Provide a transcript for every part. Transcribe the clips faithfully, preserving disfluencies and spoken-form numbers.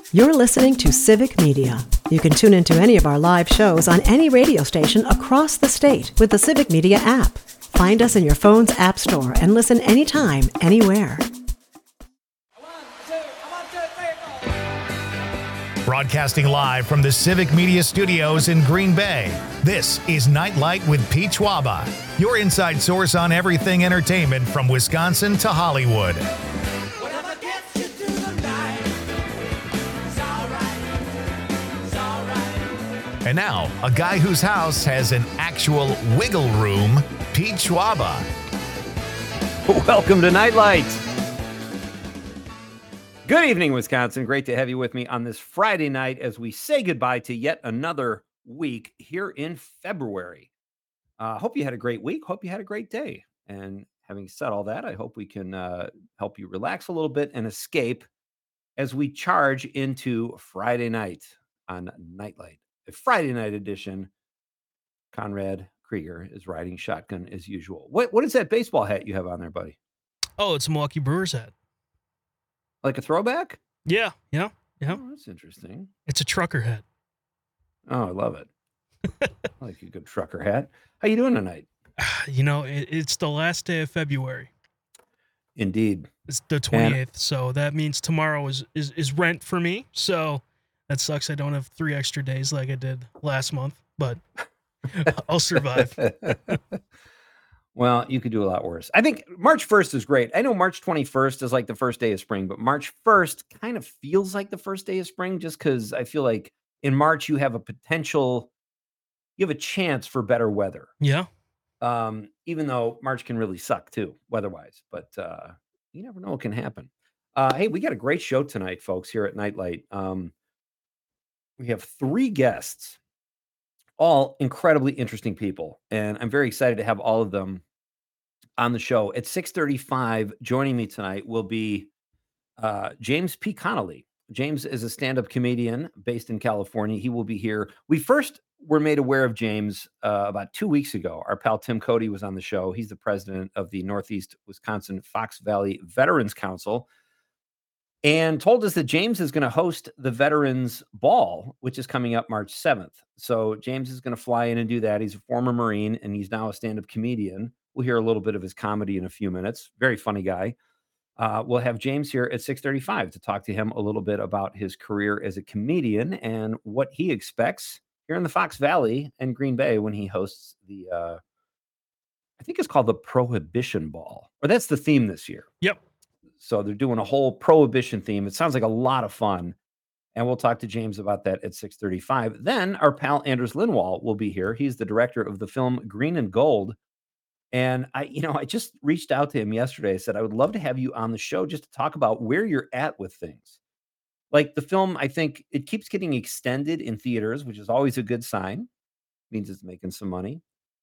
You're listening to Civic Media. You can tune into any of our live shows on any radio station across the state with the Civic Media app. Find us in your phone's app store and listen anytime, anywhere. Broadcasting live from the Civic Media Studios in Green Bay, this is Nightlight with Pete Schwaba, your inside source on everything entertainment from Wisconsin to Hollywood. And now, a guy whose house has an actual wiggle room, Pete Schwaba. Welcome to Nightlight. Good evening, Wisconsin. Great to have you with me on this Friday night as we say goodbye to yet another week here in February. Uh, hope you had a great week. Hope you had a great day. And having said all that, I hope we can uh, help you relax a little bit and escape as we charge into Friday night on Nightlight. A Friday night edition. Conrad Krieger is riding shotgun as usual. What What is that baseball hat you have on there, buddy? Oh, it's a Milwaukee Brewers hat. Like a throwback? Yeah, yeah, yeah. Oh, that's interesting. It's a trucker hat. Oh, I love it. I like a good trucker hat. How you doing tonight? You know, it, it's the last day of February. Indeed. It's the twenty-eighth, so that means tomorrow is, is, is rent for me. So that sucks. I don't have three extra days like I did last month, but I'll survive. Well, you could do a lot worse. I think March first is great. I know March twenty-first is like the first day of spring, but March first kind of feels like the first day of spring just because I feel like in March you have a potential, you have a chance for better weather. Yeah. Um, even though March can really suck too, weather-wise, but uh, you never know what can happen. Uh, hey, we got a great show tonight, folks, here at Nightlight. Um, we have three guests, all incredibly interesting people, and I'm very excited to have all of them on the show. At six thirty-five, joining me tonight will be uh, James P. Connolly. James is a stand-up comedian based in California. He will be here. We first were made aware of James uh, about two weeks ago. Our pal Tim Cody was on the show. He's the president of the Northeast Wisconsin Fox Valley Veterans Council, and told us that James is going to host the Veterans Ball, which is coming up March seventh. So James is going to fly in and do that. He's a former Marine, and he's now a stand-up comedian. We'll hear a little bit of his comedy in a few minutes. Very funny guy. Uh, we'll have James here at six thirty-five to talk to him a little bit about his career as a comedian and what he expects here in the Fox Valley and Green Bay when he hosts the, uh, I think it's called the Prohibition Ball, or that's the theme this year. Yep. So they're doing a whole prohibition theme. It sounds like a lot of fun. And we'll talk to James about that at six thirty-five. Then our pal Anders Lindwall will be here. He's the director of the film Green and Gold. And I, you know, I just reached out to him yesterday. I said, I would love to have you on the show just to talk about where you're at with things. Like the film, I think it keeps getting extended in theaters, which is always a good sign. Means it's making some money.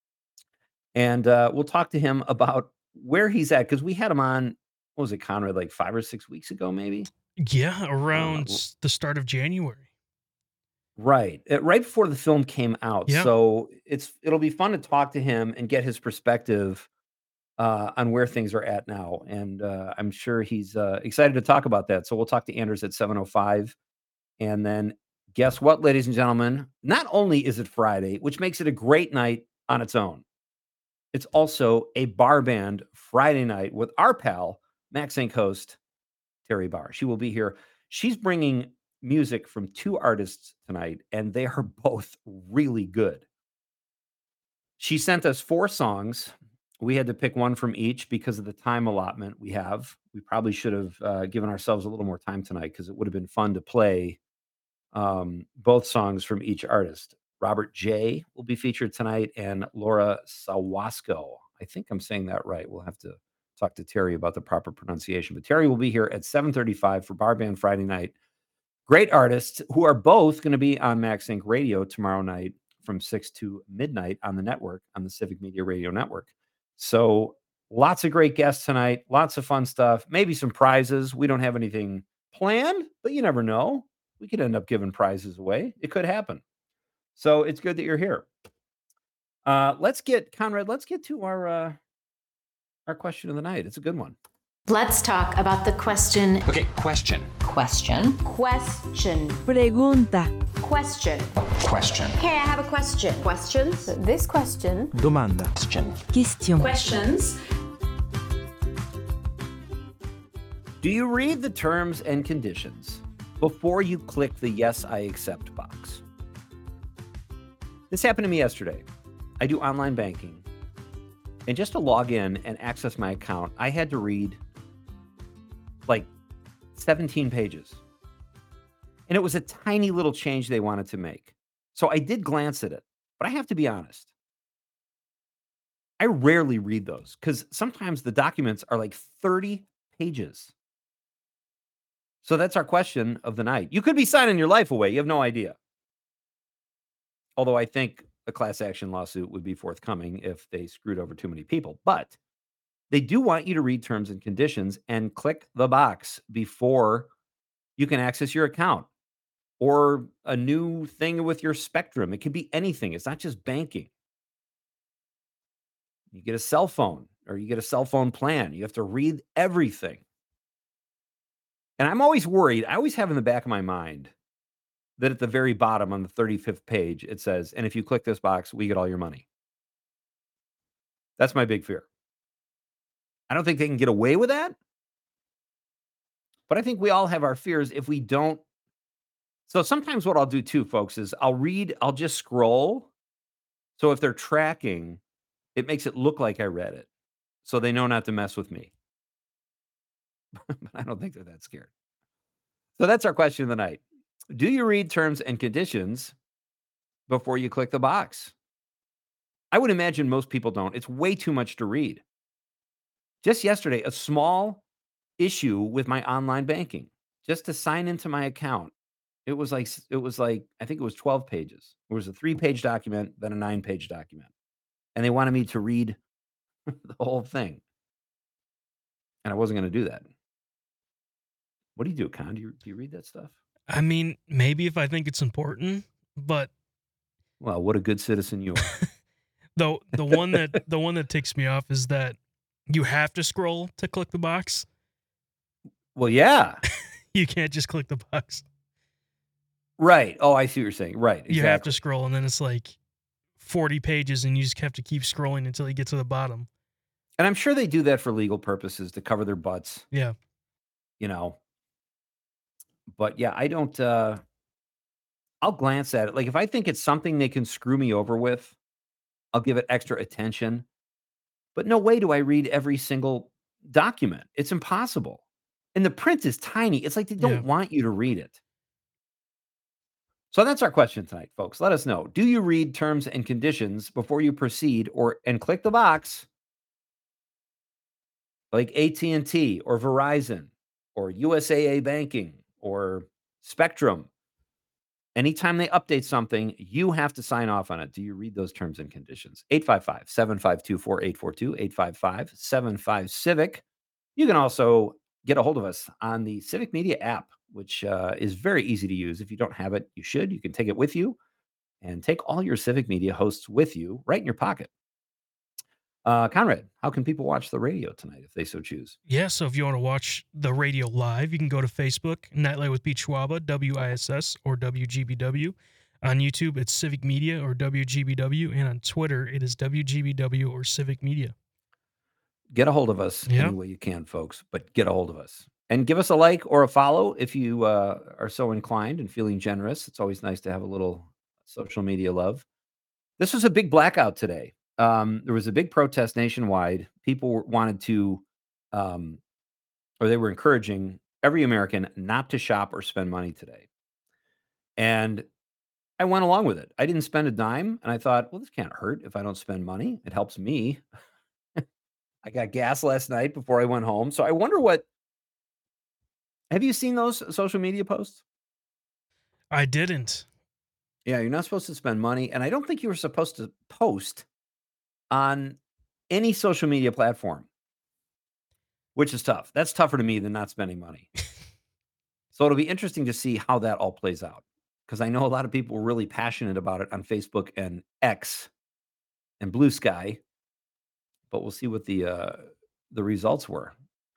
And uh, we'll talk to him about where he's at, because we had him on, what was it, Conrad, like five or six weeks ago, maybe? Yeah, around Uh, the start of January. Right. Uh, right before the film came out. Yeah. So it's it'll be fun to talk to him and get his perspective uh, on where things are at now. And uh, I'm sure he's uh, excited to talk about that. So we'll talk to Anders at seven oh five. And then guess what, ladies and gentlemen? Not only is it Friday, which makes it a great night on its own, it's also a bar band Friday night with our pal, Max Inc host, Terry Barr. She will be here. She's bringing music from two artists tonight, and they are both really good. She sent us four songs. We had to pick one from each because of the time allotment we have. We probably should have uh, given ourselves a little more time tonight because it would have been fun to play um, both songs from each artist. Robert J. will be featured tonight, and Laura Sawasco. I think I'm saying that right. We'll have to talk to Terry about the proper pronunciation. But Terry will be here at seven thirty-five for Bar Band Friday night. Great artists who are both going to be on Max Inc Radio tomorrow night from six to midnight on the network, on the Civic Media Radio Network. So lots of great guests tonight, lots of fun stuff, maybe some prizes. We don't have anything planned, but you never know. We could end up giving prizes away. It could happen. So it's good that you're here. Uh, let's get, Conrad, let's get to our uh, our question of the night. It's a good one. Let's talk about the question. Okay, question. Question. Question. Pregunta. Question. Question. Hey, I have a question. Questions? This question. Domanda. Question. Question. Questions. Do you read the terms and conditions before you click the yes, I accept box? This happened to me yesterday. I do online banking. And just to log in and access my account, I had to read like seventeen pages. And it was a tiny little change they wanted to make. So I did glance at it, but I have to be honest. I rarely read those because sometimes the documents are like thirty pages. So that's our question of the night. You could be signing your life away. You have no idea. Although I think a class action lawsuit would be forthcoming if they screwed over too many people. But they do want you to read terms and conditions and click the box before you can access your account or a new thing with your Spectrum. It could be anything. It's not just banking. You get a cell phone or you get a cell phone plan. You have to read everything. And I'm always worried. I always have in the back of my mind that at the very bottom on the thirty-fifth page, it says, and if you click this box, we get all your money. That's my big fear. I don't think they can get away with that. But I think we all have our fears if we don't. So sometimes what I'll do too, folks, is I'll read, I'll just scroll. So if they're tracking, it makes it look like I read it. So they know not to mess with me. But I don't think they're that scared. So that's our question of the night. Do you read terms and conditions before you click the box? I would imagine most people don't. It's way too much to read. Just yesterday, a small issue with my online banking, just to sign into my account. It was like, it was like, I think it was twelve pages. It was a three-page document, then a nine-page document. And they wanted me to read the whole thing. And I wasn't going to do that. What do you do, Con? Do you, do you read that stuff? I mean, maybe if I think it's important, but Well, what a good citizen you are. the the one that the one that ticks me off is that you have to scroll to click the box. Well, yeah. You can't just click the box. Right. Oh, I see what you're saying. Right. Exactly. You have to scroll, and then it's like forty pages, and you just have to keep scrolling until you get to the bottom. And I'm sure they do that for legal purposes to cover their butts, Yeah. you know. But yeah, I don't, uh, I'll glance at it. Like if I think it's something they can screw me over with, I'll give it extra attention. But no way do I read every single document. It's impossible. And the print is tiny. It's like they don't Yeah. want you to read it. So that's our question tonight, folks. Let us know. Do you read terms and conditions before you proceed or and click the box like A T and T or Verizon or U S A A Banking or Spectrum? Anytime they update something, you have to sign off on it. Do you read those terms and conditions? eight five five, seven five two, four eight four two, eight five five, seven five, Civic. You can also get a hold of us on the Civic Media app, which uh, is very easy to use. If you don't have it, you should. You can take it with you and take all your Civic Media hosts with you right in your pocket. Uh, Conrad, how can people watch the radio tonight if they so choose? Yeah, so if you want to watch the radio live, you can go to Facebook, Nightlight with Pete Schwaba, W I S S or W G B W. On YouTube, it's Civic Media or W G B W. And on Twitter, it is W G B W or Civic Media. Get a hold of us Yeah. any way you can, folks, but get a hold of us. And give us a like or a follow if you uh, are so inclined and feeling generous. It's always nice to have a little social media love. This was a big blackout today. Um, there was a big protest nationwide. People were- wanted to, um, or they were encouraging every American not to shop or spend money today. And I went along with it. I didn't spend a dime. And I thought, well, this can't hurt if I don't spend money. It helps me. I got gas last night before I went home. So I wonder what, have you seen those social media posts? I didn't. Yeah, you're not supposed to spend money. And I don't think you were supposed to post on any social media platform, which is tough. That's tougher to me than not spending money. So it'll be interesting to see how that all plays out, because I know a lot of people were really passionate about it on Facebook and X and Blue Sky, but we'll see what the uh, the results were.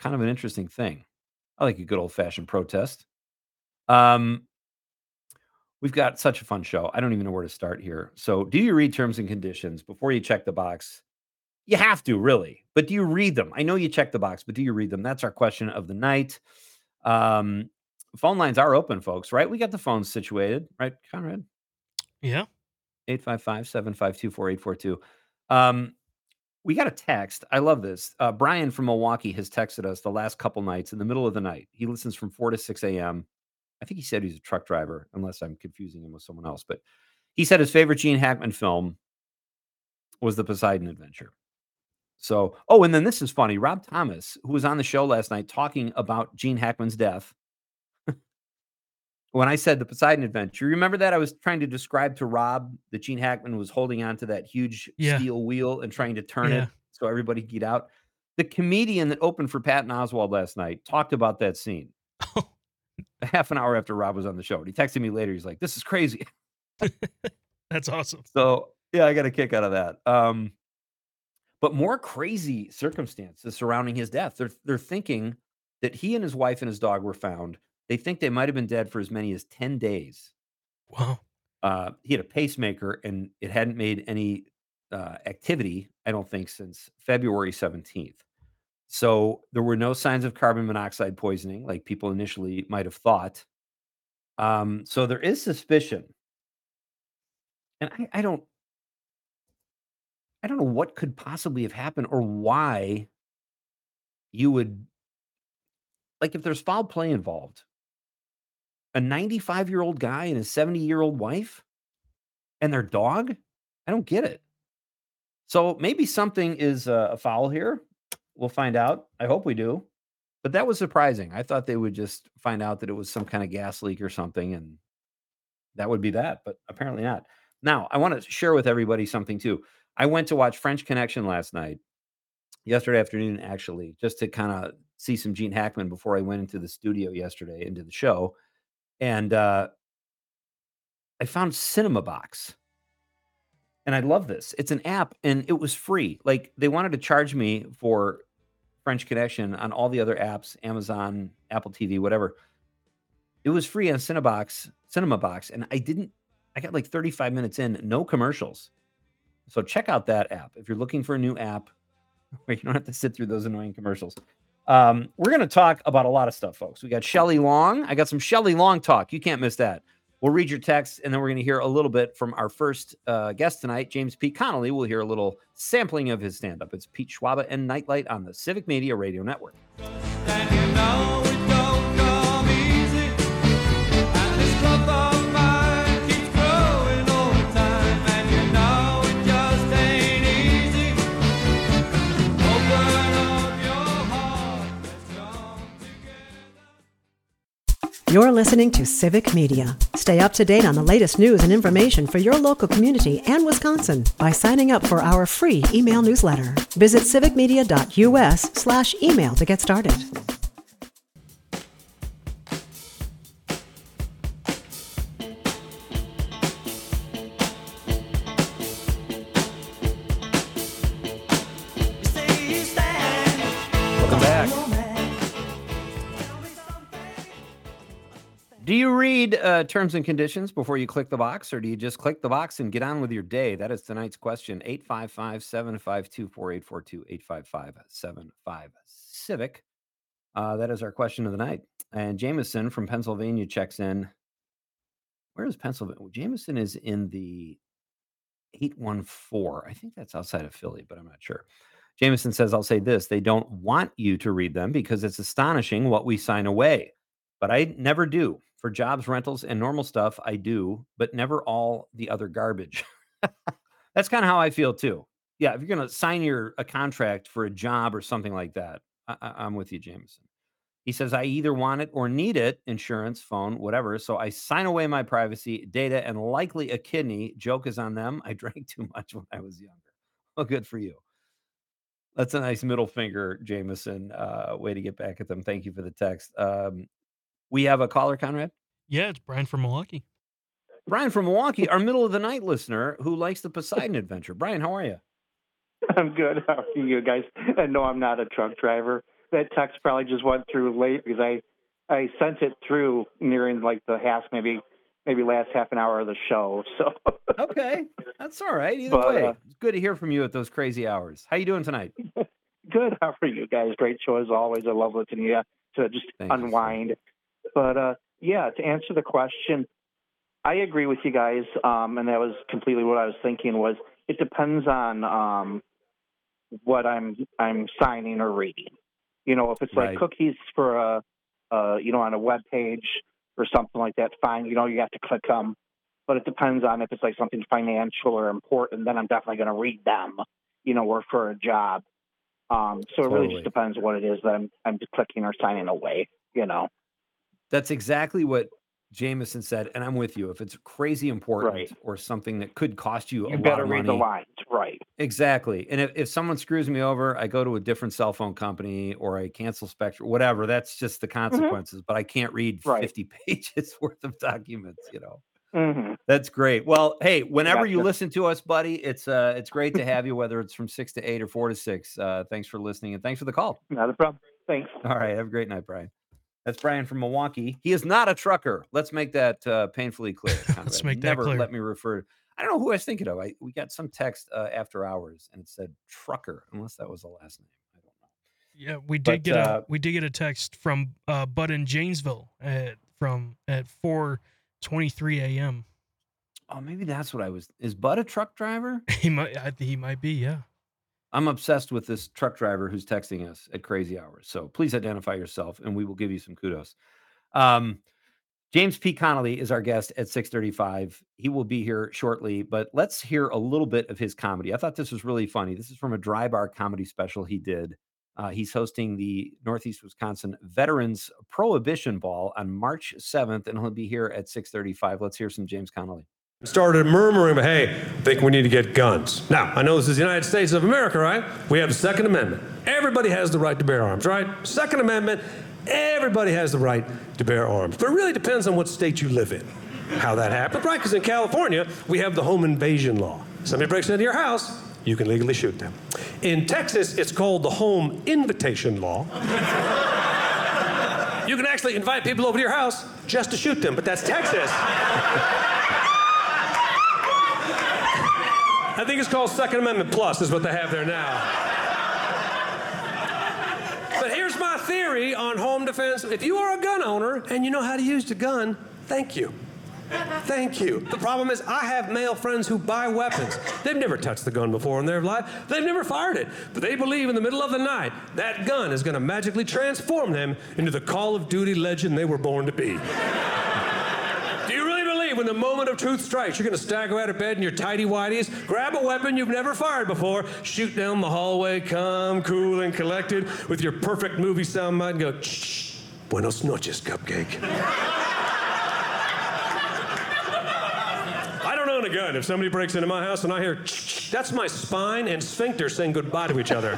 kind of an interesting thing. I like a good old-fashioned protest. Um, we've got such a fun show. I don't even know where to start here. So, do you read terms and conditions before you check the box? You have to, really. But do you read them? I know you check the box, but do you read them? That's our question of the night. Um, phone lines are open, folks, right? We got the phones situated, right, Conrad? Yeah. eight five five, seven five two, four eight four two. Um, we got a text. I love this. Uh, Brian from Milwaukee has texted us the last couple nights in the middle of the night. He listens from four to six a.m. I think he said he's a truck driver, unless I'm confusing him with someone else. But he said his favorite Gene Hackman film was The Poseidon Adventure. So, oh, and then this is funny. Rob Thomas, who was on the show last night talking about Gene Hackman's death. When I said The Poseidon Adventure, you remember that? I was trying to describe to Rob that Gene Hackman was holding on to that huge Yeah. steel wheel and trying to turn Yeah. it so everybody could get out. The comedian that opened for Patton Oswalt last night talked about that scene half an hour after Rob was on the show. And he texted me later. He's like, this is crazy. That's awesome. So, yeah, I got a kick out of that. Um, but more crazy circumstances surrounding his death. They're, they're thinking that he and his wife and his dog were found. They think they might have been dead for as many as ten days. Wow. Uh, he had a pacemaker, and it hadn't made any uh, activity, I don't think, since February seventeenth. So there were no signs of carbon monoxide poisoning like people initially might have thought. Um, so there is suspicion. And I, I don't I don't know what could possibly have happened or why you would, like, if there's foul play involved, a ninety-five-year-old guy and his seventy-year-old wife and their dog? I don't get it. So maybe something is uh, a foul here. We'll find out. I hope we do. But that was surprising. I thought they would just find out that it was some kind of gas leak or something, and that would be that, but apparently not. Now, I want to share with everybody something too. I went to watch French Connection last night, yesterday afternoon, actually, just to kind of see some Gene Hackman before I went into the studio yesterday, into the show. And uh, I found Cinema Box. And I love this. It's an app, and it was free. Like, they wanted to charge me for French Connection on all the other apps, Amazon, Apple T V, whatever. It was free on Cinemabox, Cinema Box, and I didn't, I got like thirty-five minutes in, no commercials. So check out that app if you're looking for a new app where you don't have to sit through those annoying commercials. Um, we're going to talk about a lot of stuff, folks. We got Shelley Long. I got some Shelley Long talk. You can't miss that. We'll read your text, and then we're going to hear a little bit from our first uh, guest tonight, James P. Connolly. We'll hear a little sampling of his stand-up. It's Pete Schwaba and Nightlight on the Civic Media Radio Network. And you know it don't come easy, and this club of mine keeps growing all the time, and you know it just ain't easy. Open up your heart, let's come together. You're listening to Civic Media. Stay up to date on the latest news and information for your local community and Wisconsin by signing up for our free email newsletter. Visit civicmedia.us slash email to get started. Welcome back. Do you read uh, terms and conditions before you click the box, or do you just click the box and get on with your day? That is tonight's question. eight five five, seven five two, four eight four two, eight five five, seven five Civic. Uh, that is our question of the night. And Jameson from Pennsylvania checks in. Where is Pennsylvania? Well, Jameson is in the eight one four. I think that's outside of Philly, but I'm not sure. Jameson says, I'll say this. They don't want you to read them because it's astonishing what we sign away. But I never do. For jobs, rentals, and normal stuff, I do, but never all the other garbage. That's kind of how I feel too. Yeah, if you're going to sign your a contract for a job or something like that, I, I, I'm with you, Jameson. He says, I either want it or need it, insurance, phone, whatever. So I sign away my privacy, data, and likely a kidney. Joke is on them. I drank too much when I was younger. Well, good for you. That's a nice middle finger, Jameson. Uh, way to get back at them. Thank you for the text. Um, we have a caller, Conrad? Yeah, it's Brian from Milwaukee. Brian from Milwaukee, our middle of the night listener who likes the Poseidon Adventure. Brian, how are you? I'm good. How are you guys? And no, I'm not a truck driver. that text probably just went through late because I I sent it through nearing like the half maybe maybe last half an hour of the show. So Okay, that's all right. Either But, way, uh, it's good to hear from you at those crazy hours. How you doing tonight? good. How are you guys? Great show as always. I love listening to you to just Thank you, sir. unwind. But uh, yeah, to answer the question, I agree with you guys, um, and that was completely what I was thinking. Was it depends on um, what I'm I'm signing or reading. You know, if it's like Right. cookies for a, uh, you know, on a web page or something like that, fine. You know, you have to click them. But it depends on if it's like something financial or important. Then I'm definitely going to read them. You know, or for a job. Um, so it really Totally. just depends what it is that I'm I'm clicking or signing away. You know, That's exactly what Jameson said, and I'm with you. If it's crazy important Right. or something that could cost you a you lot better of read the money, lines, right? exactly. And if, if someone screws me over, I go to a different cell phone company or I cancel Spectrum, whatever. That's just the consequences. But I can't read Right. fifty pages worth of documents. You know, Mm-hmm. that's great. Well, hey, whenever you Gotcha. listen to us, buddy, it's uh, it's great to have you. Whether it's from six to eight or four to six. Uh, thanks for listening and thanks for the call. Not a problem. Thanks. All right. Have a great night, Brian. That's Brian from Milwaukee. He is not a trucker. Let's make that uh, painfully clear. Conrad. Let's make that Never clear. let me refer. I don't know who I was thinking of. I, we got some text uh, after hours and it said trucker, unless that was the last name. I don't know. Yeah, we did But, get uh, a we did get a text from uh, Bud in Janesville at from at four twenty three a.m. Oh, maybe that's what I was. Is Bud a truck driver? He might I, he might be, yeah. I'm obsessed with this truck driver who's texting us at crazy hours. So please identify yourself and we will give you some kudos. Um, James P. Connolly is our guest at six thirty-five. He will be here shortly, but let's hear a little bit of his comedy. I thought this was really funny. This is from a dry bar comedy special he did. Uh, he's hosting the Northeast Wisconsin Veterans Prohibition Ball on March seventh, and he'll be here at six thirty-five. Let's hear some James Connolly. Started murmuring, but hey, I think we need to get guns. Now, I know this is the United States of America, right? We have the Second Amendment. Everybody has the right to bear arms, right? Second Amendment, everybody has the right to bear arms. But it really depends on what state you live in, how that happens, right? Because in California, we have the home invasion law. Somebody breaks into your house, you can legally shoot them. In Texas, it's called the home invitation law. You can actually invite people over to your house just to shoot them, but that's Texas. I think it's called Second Amendment Plus is what they have there now. But here's my theory on home defense. If you are a gun owner and you know how to use the gun, thank you. Thank you. The problem is I have male friends who buy weapons. They've never touched the gun before in their life. They've never fired it. But they believe in the middle of the night that gun is going to magically transform them into the Call of Duty legend they were born to be. Do you really believe when the moment of truth strikes, you're going to stagger out of bed in your tighty-whities, grab a weapon you've never fired before, shoot down the hallway, calm, cool, and collected with your perfect movie soundbite and go, shh, buenos noches, cupcake. I don't own a gun. If somebody breaks into my house and I hear, shh, that's my spine and sphincter saying goodbye to each other.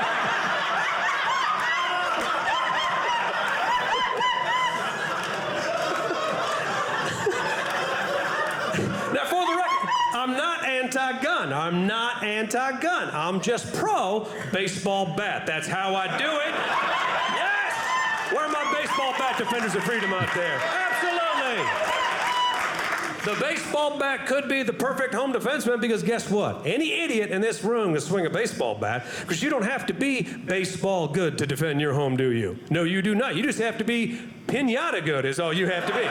Now, for the record, I'm not anti-gun. I'm not anti-gun. I'm just pro baseball bat. That's how I do it. Yes! Where are my baseball bat defenders of freedom out there? Absolutely! The baseball bat could be the perfect home defenseman because guess what? Any idiot in this room can swing a baseball bat because you don't have to be baseball good to defend your home, do you? No, you do not. You just have to be pinata good is all you have to be.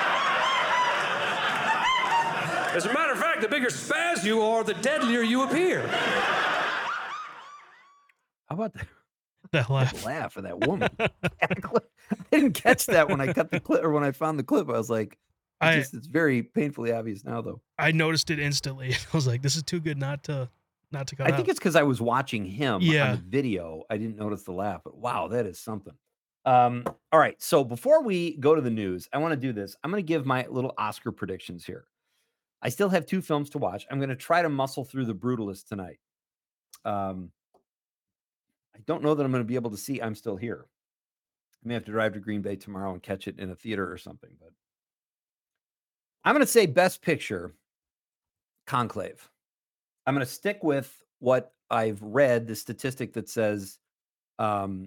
As a matter of fact, the bigger spaz you are, the deadlier you appear. How about that? That laugh. laugh of that woman? I didn't catch that when I cut the clip or when I found the clip. I was like, it's, I- just, it's very painfully obvious now, though. I noticed it instantly. I was like, this is too good not to not to cut I out. think it's because I was watching him Yeah. on the video. I didn't notice the laugh, but wow, that is something. Um, all right. So before we go to the news, I want to do this. I'm going to give my little Oscar predictions here. I still have two films to watch. I'm going to try to muscle through The Brutalist tonight. Um, I don't know that I'm going to be able to see I'm Still Here. I may have to drive to Green Bay tomorrow and catch it in a theater or something, but I'm going to say Best Picture, Conclave. I'm going to stick with what I've read, the statistic that says um,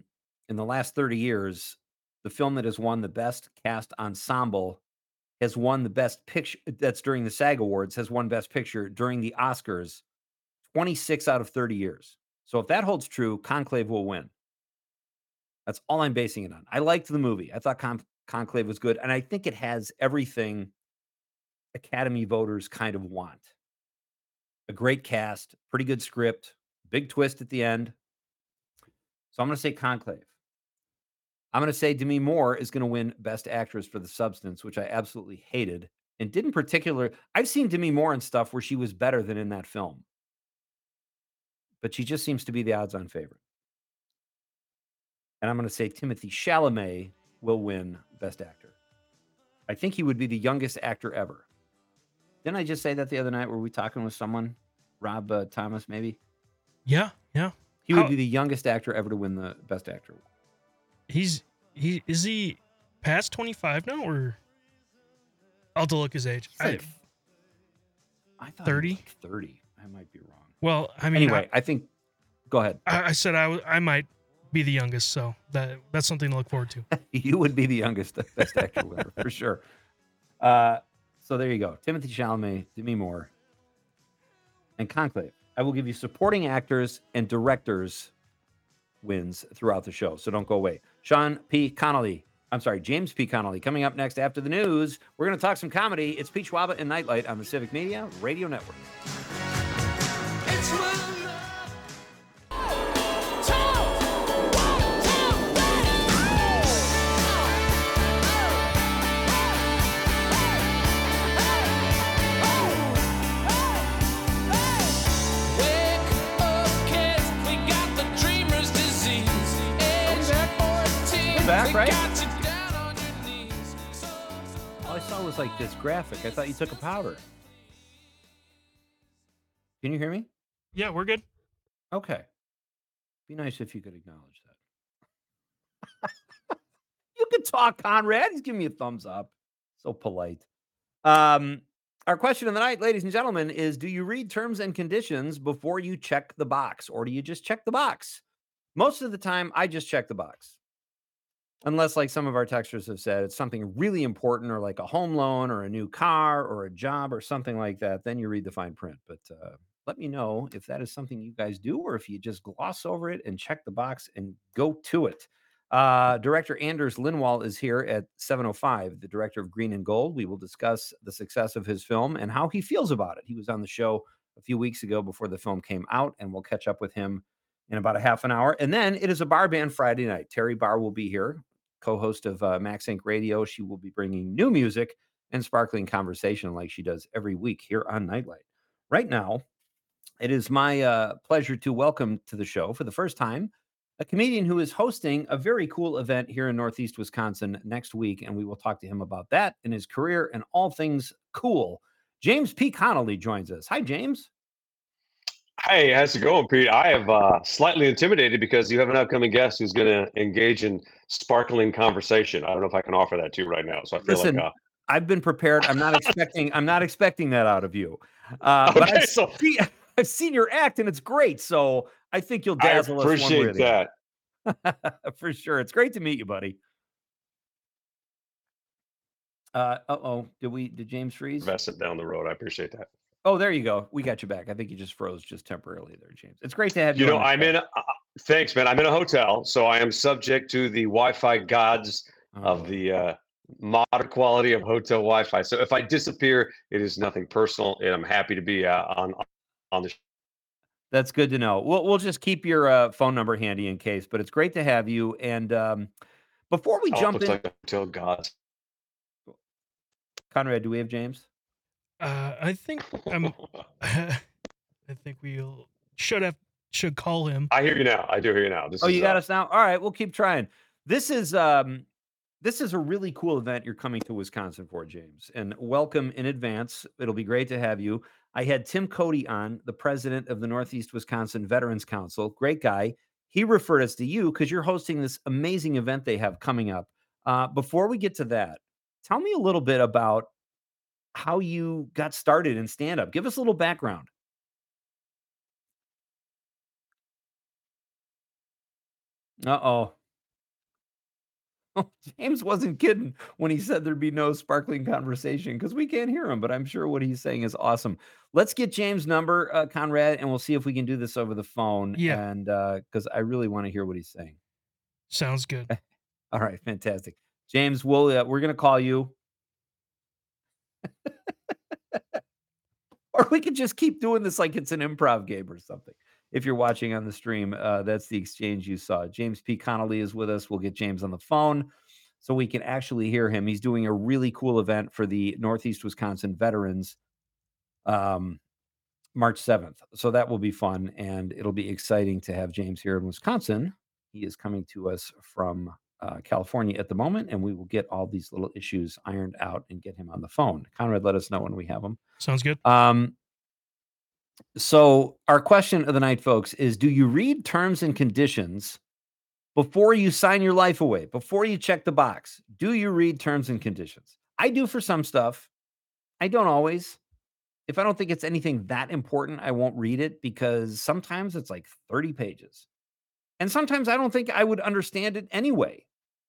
in the last thirty years, the film that has won the best cast ensemble has won the best picture. That's during the SAG Awards, has won best picture during the Oscars twenty-six out of thirty years. So if that holds true, Conclave will win. That's all I'm basing it on. I liked the movie. I thought Con- Conclave was good, and I think it has everything Academy voters kind of want. A great cast, pretty good script, big twist at the end. So I'm going to say Conclave. I'm going to say Demi Moore is going to win Best Actress for The Substance, which I absolutely hated and didn't particular. I've seen Demi Moore in stuff where she was better than in that film, but she just seems to be the odds-on favorite. And I'm going to say Timothée Chalamet will win Best Actor. I think he would be the youngest actor ever. Didn't I just say that the other night? Were we talking with someone? Rob uh, Thomas, maybe? Yeah, yeah. He would How- be the youngest actor ever to win the Best Actor. He's he is he past twenty-five now, or I'll have to look his age. He's I, like, I thought he was thirty? like thirty. I might be wrong. well, I mean, Anyway, I think. Go ahead. I, I said I, w- I might be the youngest, so that that's something to look forward to. You would be the youngest Best Actor winner for sure. Uh, so there you go. Timothée Chalamet, Demi Moore, and Conclave. I will give you supporting actors and directors wins throughout the show, so don't go away. Sean P. Connolly. I'm sorry, James P. Connolly. Coming up next after the news, we're going to talk some comedy. It's Pete Schwaba and Nightlight on the Civic Media Radio Network. It's my love. Wake up, kids, we got the dreamer's disease. Age fourteen, back, we right? got you down on your knees. So, All I saw was like this graphic. I thought you took a powder. Can you hear me? Yeah, we're good. Okay. Be nice if you could acknowledge that. You can talk, Conrad. He's giving me a thumbs up. So polite. Um, our question of the night, ladies and gentlemen, is do you read terms and conditions before you check the box, or do you just check the box? Most of the time, I just check the box. Unless, like some of our texters have said, it's something really important, or like a home loan or a new car or a job or something like that, then you read the fine print. But uh, let me know if that is something you guys do, or if you just gloss over it and check the box and go to it. Uh, Director Anders Lindwall is here at seven oh five, the director of Green and Gold. We will discuss the success of his film and how he feels about it. He was on the show a few weeks ago before the film came out, and we'll catch up with him in about a half an hour. And then it is a bar band Friday night. Terry Barr will be here, co-host of uh, Max Inc Radio. She will be bringing new music and sparkling conversation like she does every week here on Nightlight. Right now, it is my uh, pleasure to welcome to the show for the first time a comedian who is hosting a very cool event here in Northeast Wisconsin next week, and we will talk to him about that and his career and all things cool. James P. Connolly joins us. Hi, James. Hey, how's it going, Pete? I have uh, slightly intimidated because you have an upcoming guest who's going to engage in sparkling conversation. I don't know if I can offer that to you right now. So I feel Listen, like uh, I've been prepared. I'm not expecting. I'm not expecting that out of you. Uh, but Okay, I've, so- seen, I've seen your act, and it's great. So I think you'll I dazzle us one way or appreciate the other. that. For sure. It's great to meet you, buddy. Uh oh. Did we? Did James freeze? Investment down the road. I appreciate that. Oh, there you go. We got you back. I think you just froze just temporarily there, James. It's great to have you. You know, on the I'm show. in. A, uh, thanks, man. I'm in a hotel, so I am subject to the Wi-Fi gods Oh, of the uh, modern quality of hotel Wi-Fi. So if I disappear, it is nothing personal, and I'm happy to be uh, on on the. Sh- That's good to know. We'll we'll just keep your uh, phone number handy in case. But it's great to have you. And um, before we Oh, jump looks in, like the hotel gods. Conrad, do we have James? Uh, I think I'm. I think we should have should call him. I hear you now. I do hear you now. This Oh, is, you got uh, us now. All right, we'll keep trying. This is um, this is a really cool event you're coming to Wisconsin for, James. And welcome in advance. It'll be great to have you. I had Tim Cody on, the president of the Northeast Wisconsin Veterans Council. Great guy. He referred us to you because you're hosting this amazing event they have coming up. Uh, before we get to that, tell me a little bit about how you got started in stand-up. Give us a little background. Uh-oh. James wasn't kidding when he said there'd be no sparkling conversation because we can't hear him, but I'm sure what he's saying is awesome. Let's get James' number, uh, Conrad, and we'll see if we can do this over the phone. Yeah. And because I really want to hear what he's saying. Sounds good. All right, fantastic. James, we'll, uh, we're going to call you. Or we could just keep doing this like it's an improv game or something. If you're watching on the stream, uh, that's the exchange you saw. James P. Connolly is with us. We'll get James on the phone so we can actually hear him. He's doing a really cool event for the Northeast Wisconsin veterans um, March seventh. So that will be fun, and it'll be exciting to have James here in Wisconsin. He is coming to us from uh, California at the moment, and we will get all these little issues ironed out and get him on the phone. Conrad, let us know when we have him. Sounds good. Um, so our question of the night, folks, is do you read terms and conditions before you sign your life away, before you check the box? Do you read terms and conditions? I do for some stuff. I don't always. If I don't think it's anything that important, I won't read it because sometimes it's like thirty pages. And sometimes I don't think I would understand it anyway.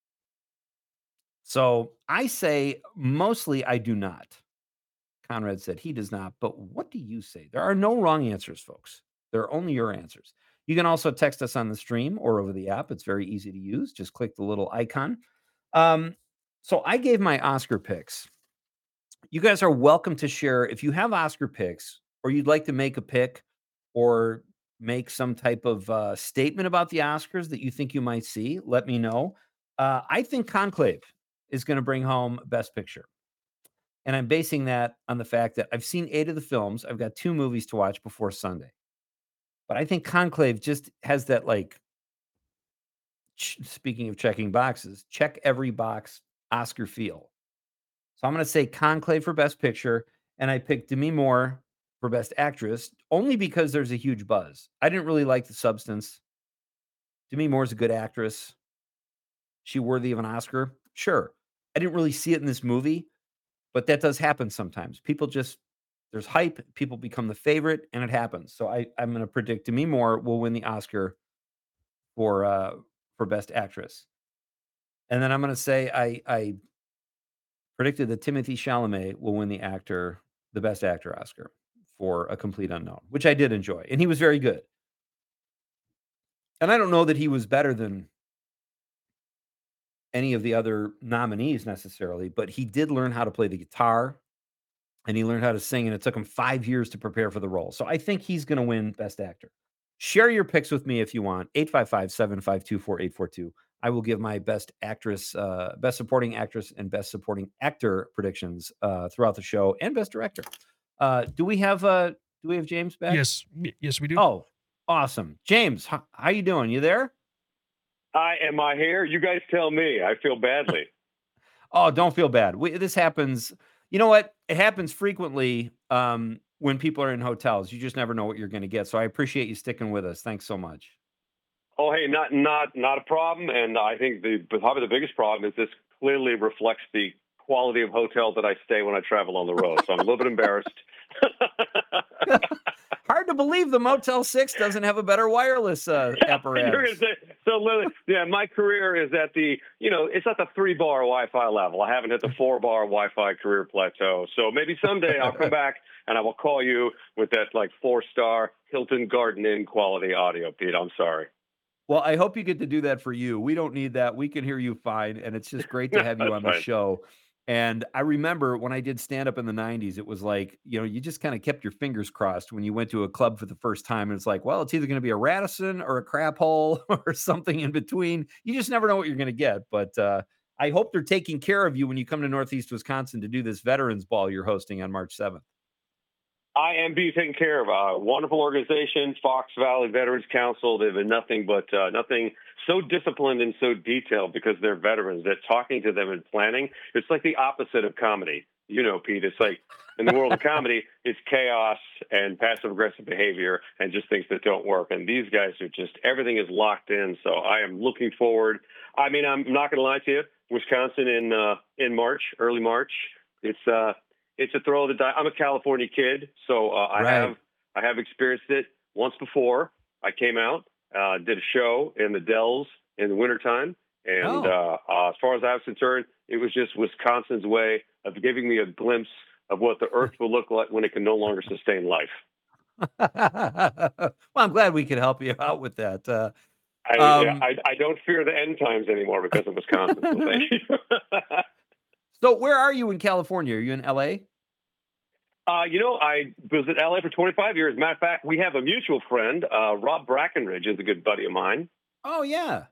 So I say mostly I do not. Conrad said he does not, but what do you say? There are no wrong answers, folks. There are only your answers. You can also text us on the stream or over the app. It's very easy to use. Just click the little icon. Um, so I gave my Oscar picks. You guys are welcome to share if you have Oscar picks or you'd like to make a pick or make some type of uh, statement about the Oscars that you think you might see. Let me know. Uh, I think Conclave is going to bring home Best Picture. And I'm basing that on the fact that I've seen eight of the films. I've got two movies to watch before Sunday. But I think Conclave just has that, like, ch- speaking of checking boxes, check every box Oscar feel. So I'm going to say Conclave for Best Picture, and I picked Demi Moore for Best Actress, only because there's a huge buzz. I didn't really like the substance. Demi Moore's a good actress. She worthy of an Oscar? Sure. I didn't really see it in this movie, but that does happen sometimes. People just, there's hype, people become the favorite, and it happens. So I, I'm going to predict Demi Moore will win the Oscar for uh, for Best Actress. And then I'm going to say I, I predicted that Timothée Chalamet will win the actor, the Best Actor Oscar for A Complete Unknown, which I did enjoy. And he was very good. And I don't know that he was better than any of the other nominees necessarily, but he did learn how to play the guitar and he learned how to sing, and it took him five years to prepare for the role. So I think he's going to win Best Actor. Share your picks with me if you want. eight five five, seven five two, four eight four two. I will give my Best Actress, uh, Best Supporting Actress, and Best Supporting Actor predictions uh, throughout the show, and Best Director. Uh, do we have uh, do we have James back? Yes, y- yes, we do. Oh, awesome, James. How, how you doing? You there? I am I here? You guys tell me. I feel badly. Oh, don't feel bad. We, this happens. You know what? It happens frequently um, when people are in hotels. You just never know what you're going to get. So I appreciate you sticking with us. Thanks so much. Oh, hey, not not not a problem. And I think the probably the biggest problem is this clearly reflects the quality of hotel that I stay when I travel on the road. So I'm a little bit embarrassed. Hard to believe the Motel six doesn't have a better wireless uh, apparatus. You're gonna say, so literally, yeah, my career is at the, you know, it's at the three bar Wi-Fi level. I haven't hit the four bar Wi-Fi career plateau. So maybe someday I'll come back and I will call you with that like four star Hilton Garden Inn quality audio, Pete. I'm sorry. Well, I hope you get to do that for you. We don't need that. We can hear you fine. And it's just great to have you That's on the fine. show. And I remember when I did stand up in the nineties, it was like, you know, you just kind of kept your fingers crossed when you went to a club for the first time. And it's like, well, it's either going to be a Radisson or a crap hole or something in between. You just never know what you're going to get. But uh, I hope they're taking care of you when you come to Northeast Wisconsin to do this Veterans Ball you're hosting on March seventh. I am being taken care of. A wonderful organization, Fox Valley Veterans Council. They've been nothing but uh, nothing so disciplined and so detailed because they're veterans that talking to them and planning, it's like the opposite of comedy. You know, Pete, it's like in the world of comedy, it's chaos and passive aggressive behavior and just things that don't work. And these guys are just, everything is locked in. So I am looking forward. I mean, I'm not going to lie to you. Wisconsin in uh, in March, early March. It's uh, it's a throw of the die. I'm a California kid, so uh, I Right. have I have experienced it once before. I came out, uh, did a show in the Dells in the wintertime, And Oh. uh, uh, as far as I was concerned, it was just Wisconsin's way of giving me a glimpse of what the earth will look like when it can no longer sustain life. Well, I'm glad we could help you out with that. Uh, I, Um, I I don't fear the end times anymore because of Wisconsin. So thank you. so where are you in California? Are you in L A? Uh, you know, I was in L A for twenty-five years. Matter of fact, we have a mutual friend. Uh, Rob Brackenridge is a good buddy of mine. Oh, yeah.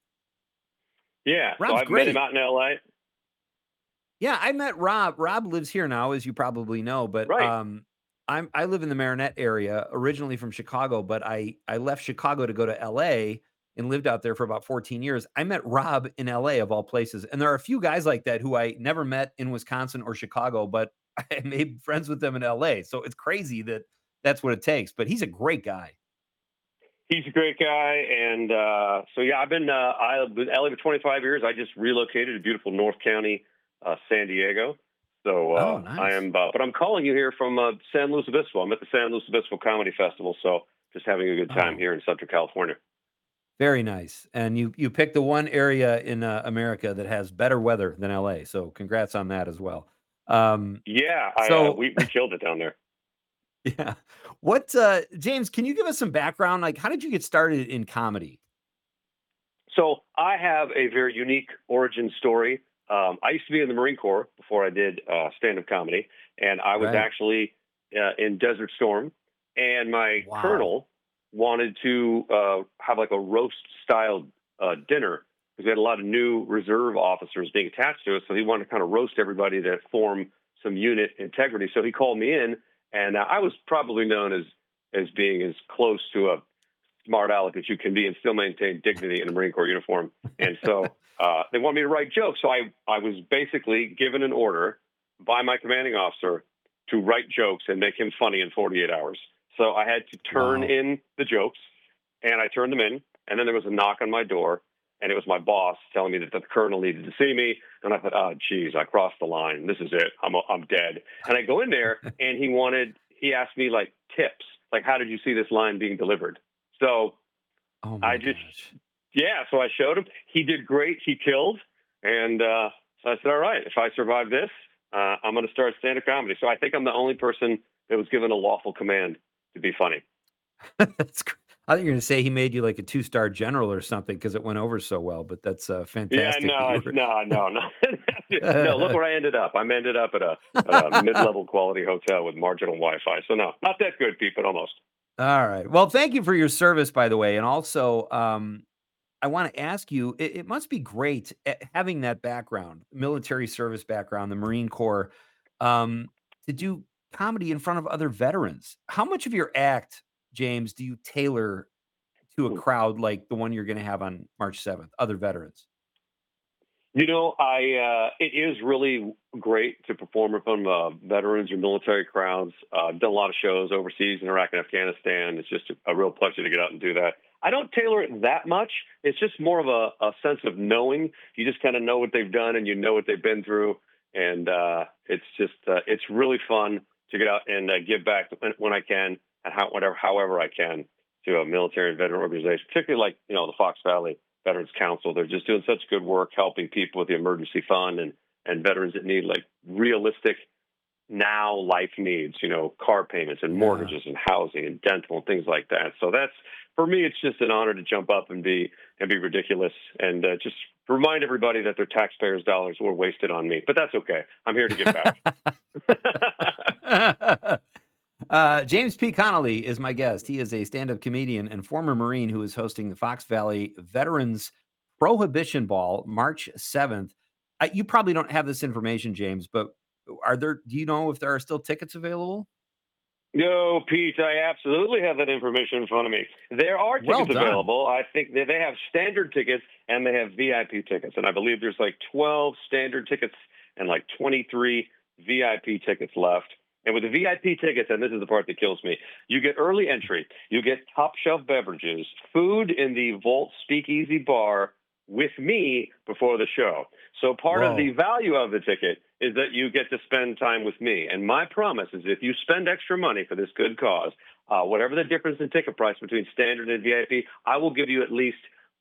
Yeah, so Rob's I've met him great. out in L A. Yeah, I met Rob. Rob lives here now, as you probably know, but Right. um, I'm I live in the Marinette area, originally from Chicago, but I I left Chicago to go to L A and lived out there for about fourteen years. I met Rob in L A of all places, and there are a few guys like that who I never met in Wisconsin or Chicago, but I made friends with them in L A. So it's crazy that that's what it takes. But he's a great guy. He's a great guy, and uh, so yeah, I've been uh, I've been in L A for twenty-five years. I just relocated to beautiful North County, uh, San Diego. So uh, Oh, nice. I am, uh, but I'm calling you here from uh, San Luis Obispo. I'm at the San Luis Obispo Comedy Festival, so just having a good time Oh. here in Central California. Very nice. And you you picked the one area in uh, America that has better weather than L A. So congrats on that as well. Um, Yeah, I, uh, so we we killed it down there. yeah. What uh James, can you give us some background? Like how did you get started in comedy? So I have a very unique origin story. Um, I used to be in the Marine Corps before I did uh, stand-up comedy, and I was Right. actually uh, in Desert Storm. And my Wow. colonel wanted to uh, have like a roast-style uh, dinner because we had a lot of new reserve officers being attached to us. So he wanted to kind of roast everybody to form some unit integrity. So he called me in, and uh, I was probably known as as being as close to a smart aleck as you can be and still maintain dignity in a Marine Corps uniform. And so uh, they want me to write jokes. So I, I was basically given an order by my commanding officer to write jokes and make him funny in forty-eight hours. So I had to turn Wow. in the jokes, and I turned them in. And then there was a knock on my door, and it was my boss telling me that the colonel needed to see me. And I thought, oh, geez, I crossed the line. This is it. I'm, I'm dead. And I go in there, and he wanted, he asked me like tips, like, how did you see this line being delivered? So Oh my I just, gosh. yeah, so I showed him. He did great. He killed. And uh, so I said, all right, if I survive this, uh, I'm going to start stand-up comedy. So I think I'm the only person that was given a lawful command to be funny. That's cr- I think you're gonna say he made you like a two-star general or something because it went over so well, but that's uh, Yeah, fantastic. that no, you it's- were- no, no, no. No, look where I ended up. I ended up at a, a mid-level quality hotel with marginal Wi-Fi. So no, not that good, Pete, but almost. All right. Well, thank you for your service, by the way. And also, um, I want to ask you, it, it must be great eh, having that background, military service background, the Marine Corps, um, to do comedy in front of other veterans. How much of your act, James, do you tailor to a crowd like the one you're going to have on March seventh, other veterans? You know, I uh, it is really great to perform in front of uh, veterans or military crowds. Uh, I've done a lot of shows overseas in Iraq and Afghanistan. It's just a, a real pleasure to get out and do that. I don't tailor it that much. It's just more of a, a sense of knowing. You just kind of know what they've done and you know what they've been through, and uh, it's just uh, it's really fun to get out and uh, give back when I can and how, whatever however I can to a military and veteran organization, particularly like you know the Fox Valley Veterans Council. They're just doing such good work helping people with the emergency fund and, and veterans that need like realistic now life needs, you know, car payments and mortgages and housing and dental and things like that. So that's, for me, it's just an honor to jump up and be, and be ridiculous and uh, just remind everybody that their taxpayers' dollars were wasted on me. But that's okay. I'm here to give back. Uh, James P. Connolly is my guest. He is a stand-up comedian and former Marine who is hosting the Fox Valley Veterans Prohibition Ball March seventh. Uh, you probably don't have this information, James, but are there? Do you know if there are still tickets available? No, Pete, I absolutely have that information in front of me. There are tickets Well done. available. I think that they have standard tickets and they have V I P tickets. And I believe there's like twelve standard tickets and like twenty-three V I P tickets left. And with the V I P tickets, and this is the part that kills me, you get early entry, you get top shelf beverages, food in the Vault Speakeasy bar with me before the show. So part Whoa. of the value of the ticket is that you get to spend time with me. And my promise is if you spend extra money for this good cause, uh, whatever the difference in ticket price between standard and V I P, I will give you at least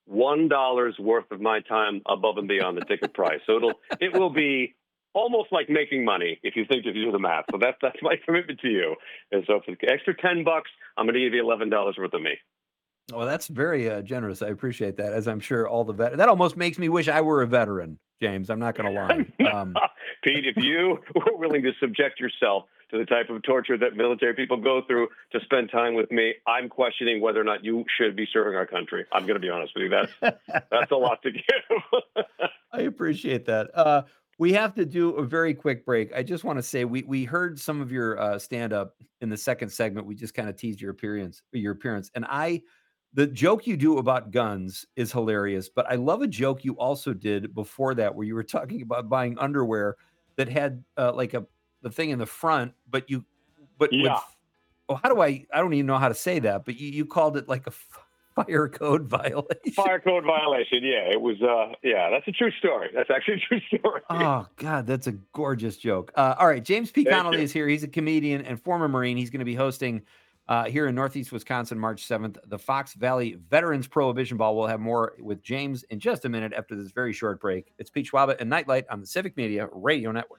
one dollar's worth of my time above and beyond the ticket price. So it'll it will be almost like making money if you think if you do the math. So that's that's my commitment to you. And so for the extra ten bucks, I'm going to give you eleven dollars worth of me. Well, that's very uh, generous. I appreciate that. As I'm sure all the vet that almost makes me wish I were a veteran, James. I'm not going to lie. Um, Pete, if you were willing to subject yourself to the type of torture that military people go through to spend time with me, I'm questioning whether or not you should be serving our country. I'm going to be honest with you. That's that's a lot to give. I appreciate that. Uh, we have to do a very quick break. I just want to say we we heard some of your uh, stand up in the second segment. We just kind of teased your appearance, your appearance, and I. The joke you do about guns is hilarious, but I love a joke you also did before that, where you were talking about buying underwear that had uh, like a the thing in the front, but you, but Yeah. with, oh, how do I? I don't even know how to say that, but you, you called it like a f- fire code violation. Fire code violation. Yeah, it was. Uh, yeah, that's a true story. That's actually a true story. Oh God, that's a gorgeous joke. Uh, all right, James P. Thank Connolly you. is here. He's a comedian and former Marine. He's going to be hosting uh, here in Northeast Wisconsin, March seventh, the Fox Valley Veterans Prohibition Ball. We'll have more with James in just a minute after this very short break. It's Pete Schwaba and Nightlight on the Civic Media Radio Network.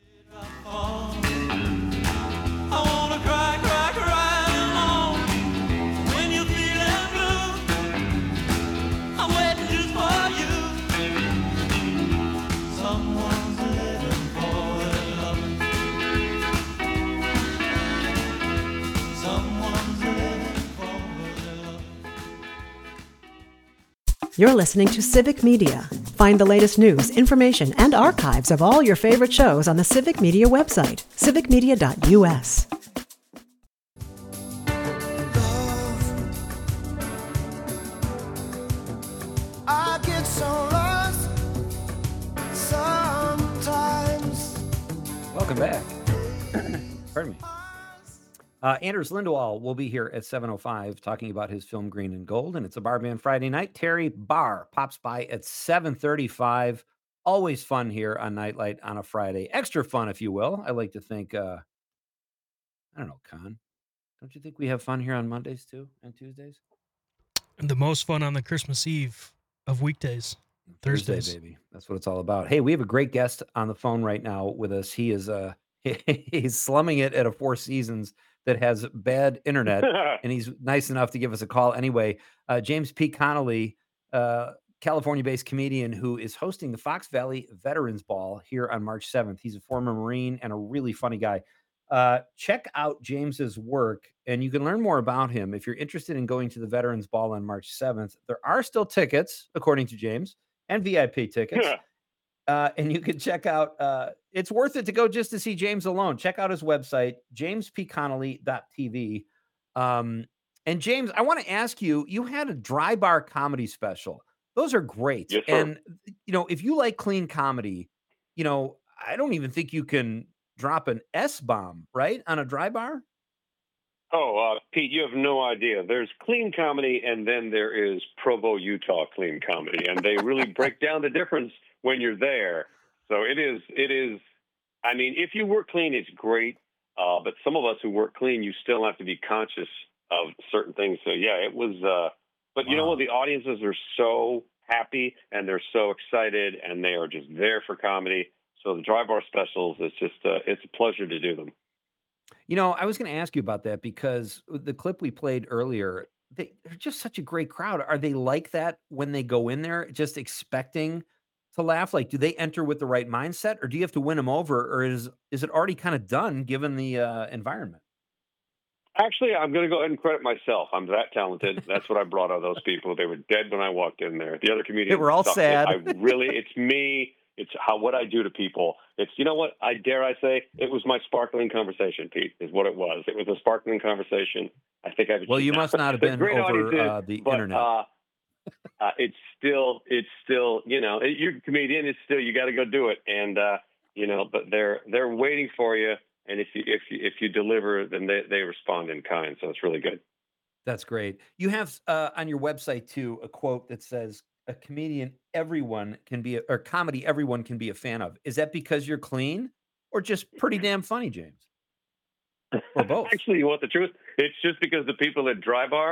I wanna cry, cry, cry alone. When you're feeling blue, I'm waiting just for you. Someone's living for their love. Someone's living for their love. You're listening to Civic Media. Find the latest news, information, and archives of all your favorite shows on the Civic Media website, civic media dot u s. I get so lost sometimes. Welcome back. Pardon me. Uh, Anders Lindwall will be here at seven oh five talking about his film Green and Gold, and it's a Bar Band Friday night. Terry Barr pops by at seven thirty-five. Always fun here on Nightlight on a Friday. Extra fun, if you will. I like to think, uh, I don't know, Con. Don't you think we have fun here on Mondays too and Tuesdays? And the most fun on the Christmas Eve of weekdays, Thursday, Thursdays. baby. That's what it's all about. Hey, we have a great guest on the phone right now with us. He is uh he's slumming it at a Four Seasons that has bad internet, and he's nice enough to give us a call anyway. Uh, James P. Connolly, uh, California-based comedian who is hosting the Fox Valley Veterans Ball here on March seventh. He's a former Marine and a really funny guy. Uh, check out James's work, and you can learn more about him if you're interested in going to the Veterans Ball on March seventh. There are still tickets, according to James, and V I P tickets. Uh, and you can check out, uh, it's worth it to go just to see James alone. Check out his website, james p connolly dot t v. Um, and James, I want to ask you, you had a dry bar comedy special. Those are great. Yes, sir. And, you know, if you like clean comedy, you know, I don't even think you can drop an S-bomb, right, on a dry bar? Oh, uh, Pete, you have no idea. There's clean comedy, and then there is Provo, Utah clean comedy, and they really break down the difference when you're there. So it is, it is. I mean, if you work clean, it's great. Uh, but some of us who work clean, you still have to be conscious of certain things. So yeah, it was. Uh, but you know Wow. what? The audiences are so happy and they're so excited, and they are just there for comedy. So the dry bar specials, it's just, uh, it's a pleasure to do them. You know, I was going to ask you about that because the clip we played earlier, they, they're just such a great crowd. Are they like that when they go in there, just expecting to laugh? Like, do they enter with the right mindset, or do you have to win them over, or is is it already kind of done given the uh, environment? Actually, I'm going to go ahead and credit myself. I'm that talented. That's what I brought out of those people. They were dead when I walked in there. The other comedians They were all sucked it. sad. I really, it's me. It's how what I do to people. It's, you know what? I dare I say it was my sparkling conversation, Pete, is what it was. It was a sparkling conversation. I think I've Well, you achieved- must not have There's been great over audiences, uh, the but, internet. Uh, uh, it's still, it's still, you know, you're a comedian. It's still, you got to go do it, and uh, you know, but they're they're waiting for you. And if you if you if you deliver, then they they respond in kind. So it's really good. That's great. You have uh, on your website too a quote that says, "A comedian everyone can be, a, or comedy everyone can be a fan of." Is that because you're clean, or just pretty damn funny, James? Or both? Actually, you want the truth? It's just because the people at Dry Bar,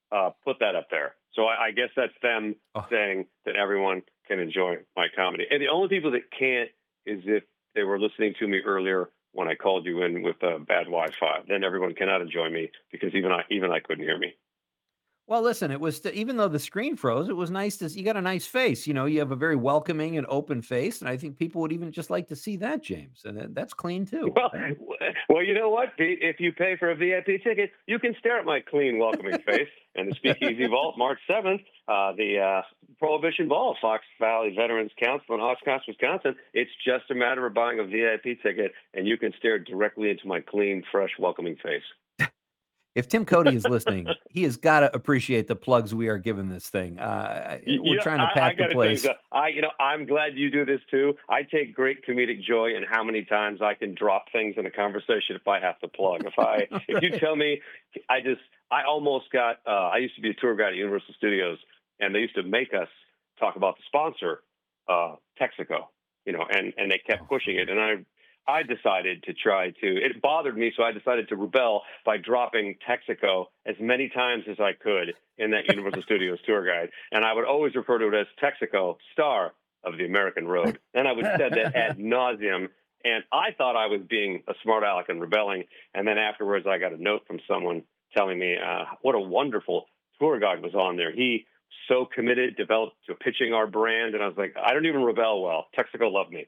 uh, put that up there. So I, I guess that's them Oh. saying that everyone can enjoy my comedy. And the only people that can't is if they were listening to me earlier when I called you in with uh, bad Wi-Fi. Then everyone cannot enjoy me because even I even I couldn't hear me. Well, listen, it was even though the screen froze, it was nice to. You got a nice face. You know, you have a very welcoming and open face, and I think people would even just like to see that, James. And that- that's clean too. Well, well, you know what, Pete? If you pay for a V I P ticket, you can stare at my clean, welcoming face. And the Speakeasy Vault, March seventh, uh, the uh, Prohibition Ball, Fox Valley Veterans Council in Oshkosh, Wisconsin. It's just a matter of buying a V I P ticket, and you can stare directly into my clean, fresh, welcoming face. If Tim Cody is listening, he has got to appreciate the plugs we are giving this thing. Uh, You we're know, trying to I- I pack the gotta tell you place. something. I, you know, I'm glad you do this too. I take great comedic joy in how many times I can drop things in a conversation if I have to plug. If I, if you tell me, I just, I almost got. Uh, I used to be a tour guide at Universal Studios, and they used to make us talk about the sponsor, uh, Texaco. You know, and and they kept pushing it, and I. I decided to try to, it bothered me, so I decided to rebel by dropping Texaco as many times as I could in that Universal Studios tour guide. And I would always refer to it as Texaco, star of the American Road. And I would say that ad nauseum. And I thought I was being a smart aleck and rebelling. And then afterwards, I got a note from someone telling me uh, what a wonderful tour guide was on there. He so committed, developed to pitching our brand. And I was like, I don't even rebel well. Texaco loved me.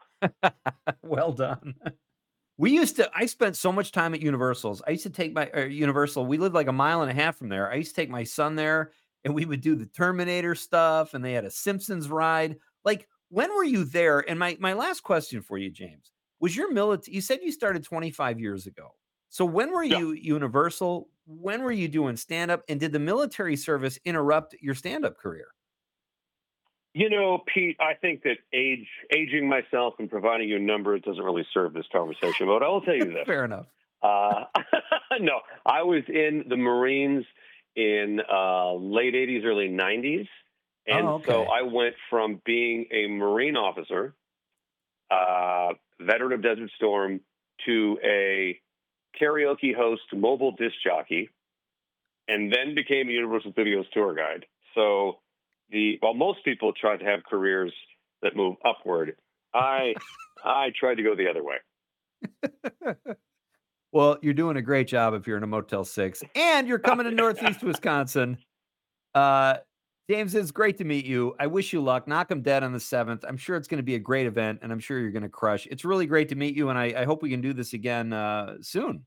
Well done. We used to, I spent so much time at Universal's. I used to take my, uh, Universal, we lived like a mile and a half from there. I used to take my son there and we would do the Terminator stuff and they had a Simpsons ride. Like, when were you there? And my, my last question for you, James, was your military, you said you started twenty-five years ago. So when were Yeah. you Universal? When were you doing stand-up? And did the military service interrupt your stand-up career? You know, Pete, I think that age, aging myself and providing you numbers doesn't really serve this conversation, but I will tell you this. Fair enough. Uh, no, I was in the Marines in uh, late eighties, early nineties. And Oh, okay. so I went from being a Marine officer, uh, veteran of Desert Storm, to a karaoke host, mobile disc jockey, and then became a Universal Studios tour guide. So the while most people try to have careers that move upward, I I tried to go the other way. Well, you're doing a great job if you're in a Motel six and you're coming to Northeast Wisconsin. Uh, James, it's great to meet you. I wish you luck. Knock 'em dead on the seventh. I'm sure it's going to be a great event, and I'm sure you're going to crush. It's really great to meet you, and I, I hope we can do this again uh, soon.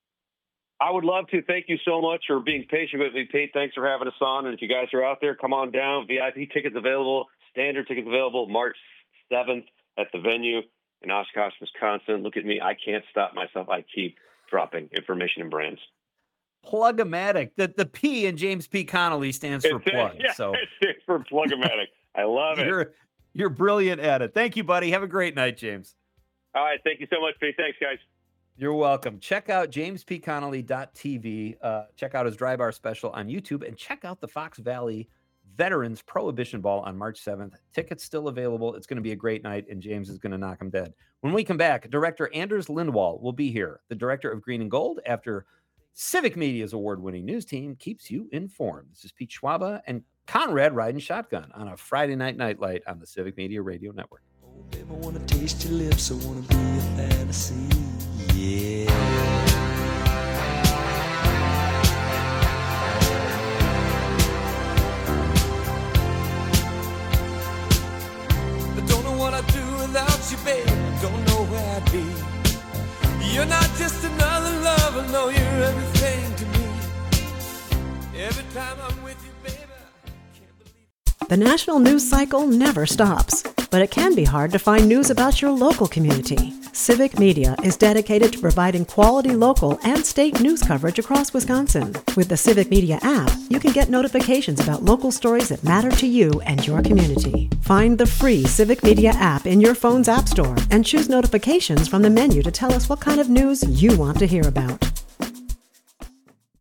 I would love to. Thank you so much for being patient with me, Pete. Thanks for having us on. And if you guys are out there, come on down. V I P tickets available, standard tickets available March seventh at the venue in Oshkosh, Wisconsin. Look at me. I can't stop myself. I keep dropping information and brands. Plug-o-matic. The, the P in James P. Connolly stands for It- plug. yeah, So it stands for Plug-o-matic. I love it. you're, you're brilliant at it. Thank you, buddy. Have a great night, James. All right. Thank you so much, Pete. Thanks, guys. You're welcome. Check out james p connolly dot t v. Uh, check out his Dry Bar special on YouTube, and check out the Fox Valley Veterans Prohibition Ball on March seventh. Tickets still available. It's going to be a great night, and James is going to knock him dead. When we come back, director Anders Lindwall will be here, the director of Green and Gold, after Civic Media's award-winning news team keeps you informed. This is Pete Schwaba and Conrad riding shotgun on a Friday night nightlight on the Civic Media Radio Network. Baby, I wanna taste your lips, I wanna be a fantasy, yeah. I don't know what I'd do without you, babe, I don't know where I'd be. You're not just another lover, no, you're everything to me. Every time I'm with you, baby, I can't believe. The national news cycle never stops, but it can be hard to find news about your local community. Civic Media is dedicated to providing quality local and state news coverage across Wisconsin. With the Civic Media app, you can get notifications about local stories that matter to you and your community. Find the free Civic Media app in your phone's app store and choose notifications from the menu to tell us what kind of news you want to hear about.